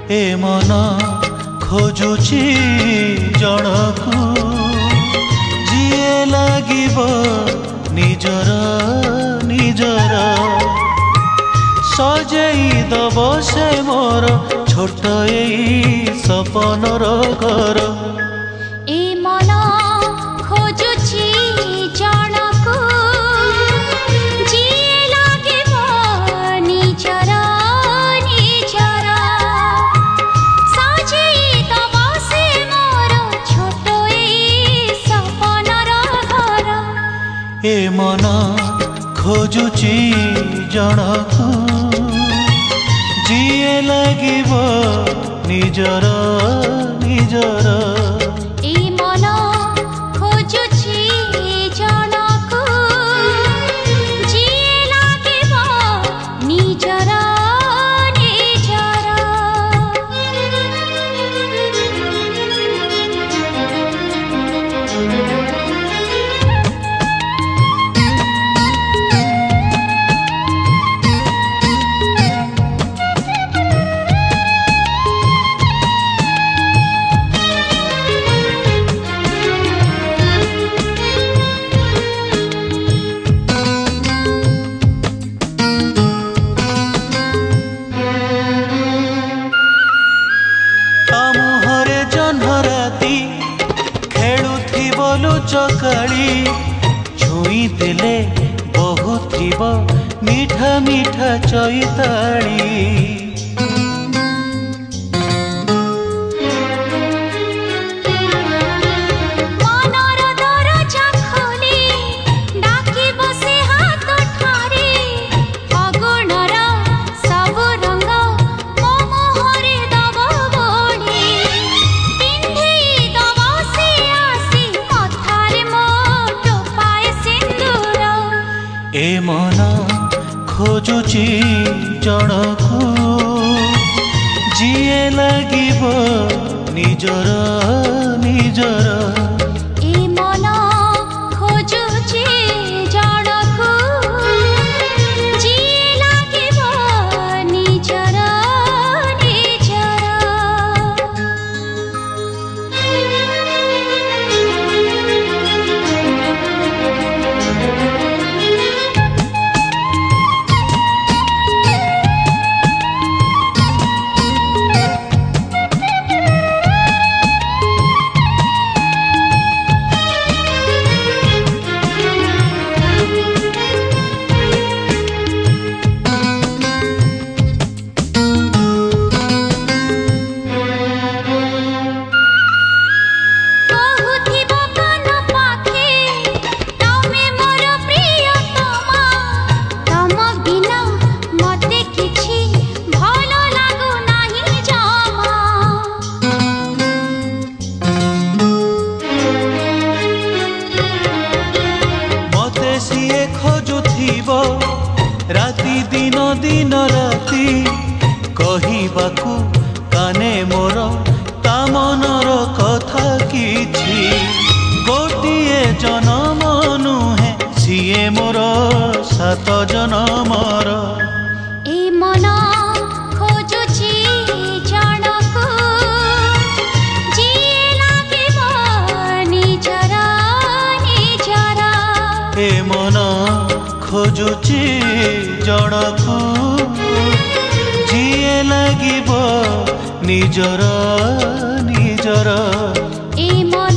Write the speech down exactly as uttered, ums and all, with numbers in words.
ए मन खोजुची जनकू जिए लागिब निजर निजर सजेई दब से मोर छोट एई सपनर घर ए मन खोजुची जनकू जिए लागिब निजर निजर सजेई दब से मोर छोट एई सपनर घर ए मन खोजुची जनकू जिए लागिब निजर निजर ए मन खोजुची जनकू जिए लागिब निजर निजर चकाली छुई देले बहुत मीठा मीठा चैताली ए मन खोजुची जनकू जिए लागिब निजर निजर ए मन खोजुची जनकू जिए लागिब निजर राति दिन दिन राति कहिबाकू काने मोर ता मनर कथा किछि गोटिए जनम नुहे सिए मोर सात जनमर ए मन खोजुची जनकू जिए लागिब निजर निजर ए मन खोजुची जनकू जिए लागिब निजर निजर ए मन